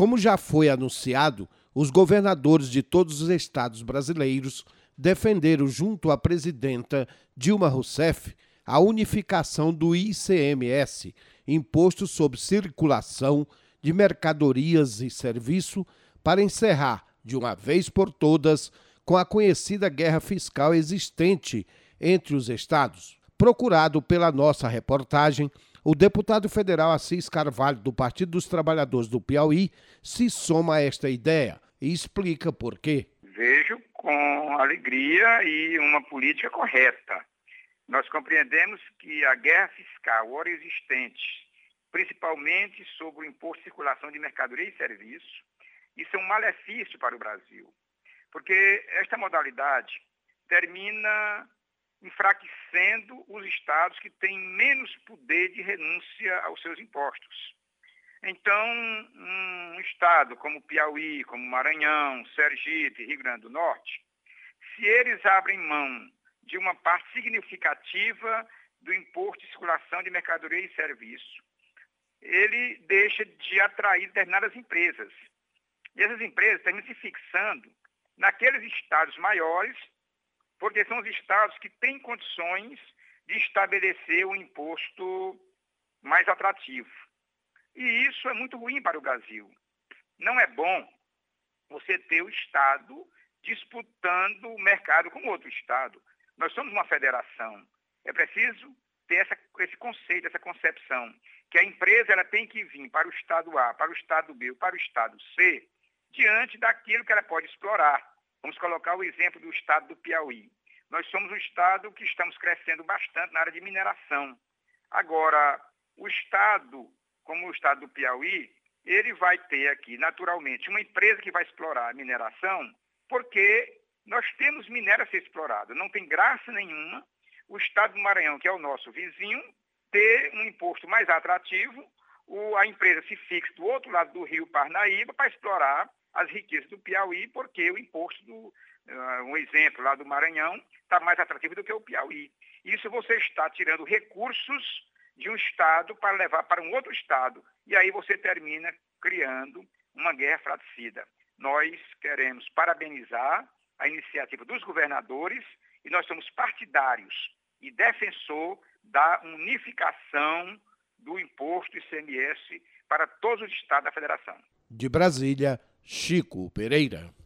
como já foi anunciado, os governadores de todos os estados brasileiros defenderam junto à presidenta Dilma Rousseff a unificação do ICMS, Imposto sobre Circulação de Mercadorias e Serviços, para encerrar, de uma vez por todas, com a conhecida guerra fiscal existente entre os estados. Procurado pela nossa reportagem, o deputado federal Assis Carvalho, do Partido dos Trabalhadores do Piauí, se soma a esta ideia e explica por quê. Vejo com alegria e uma política correta. Nós compreendemos que a guerra fiscal ora existente, principalmente sobre o imposto de circulação de mercadoria e serviço, isso é um malefício para o Brasil, porque esta modalidade termina enfraquecendo os estados que têm menos poder de renúncia aos seus impostos. Então, um estado como Piauí, como Maranhão, Sergipe, Rio Grande do Norte, se eles abrem mão de uma parte significativa do imposto de circulação de mercadoria e serviço, ele deixa de atrair determinadas empresas. E essas empresas terminam se fixando naqueles estados maiores, porque são os estados que têm condições de estabelecer um imposto mais atrativo. E isso é muito ruim para o Brasil. Não é bom você ter o estado disputando o mercado com outro estado. Nós somos uma federação. É preciso ter esse conceito, essa concepção, que a empresa ela tem que vir para o estado A, para o estado B, para o estado C, diante daquilo que ela pode explorar. Vamos colocar o exemplo do estado do Piauí. Nós somos um estado que estamos crescendo bastante na área de mineração. Agora, o estado, como o estado do Piauí, ele vai ter aqui, naturalmente, uma empresa que vai explorar a mineração, porque nós temos minério a ser explorado. Não tem graça nenhuma o estado do Maranhão, que é o nosso vizinho, ter um imposto mais atrativo, a empresa se fixa do outro lado do rio Parnaíba para explorar as riquezas do Piauí, porque o imposto um exemplo lá do Maranhão, está mais atrativo do que o Piauí. Isso você está tirando recursos de um estado para levar para um outro estado, e aí você termina criando uma guerra fratricida. Nós queremos parabenizar a iniciativa dos governadores e nós somos partidários e defensor da unificação do imposto ICMS para todos os estados da federação. De Brasília, Chico Pereira.